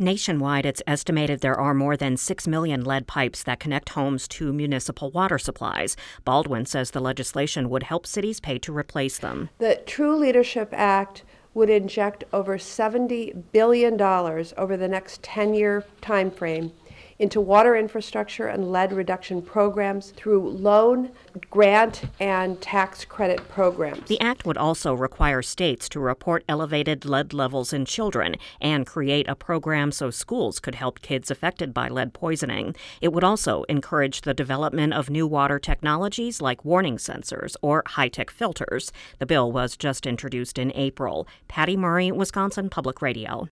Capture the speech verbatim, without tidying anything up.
Nationwide, it's estimated there are more than six million lead pipes that connect homes to municipal water supplies. Baldwin says the legislation would help cities pay to replace them. The True Leadership Act would inject over seventy billion dollars over the next ten-year time frame into water infrastructure and lead reduction programs through loan, grant, and tax credit programs. The act would also require states to report elevated lead levels in children and create a program so schools could help kids affected by lead poisoning. It would also encourage the development of new water technologies like warning sensors or high-tech filters. The bill was just introduced in April. Patty Murray, Wisconsin Public Radio.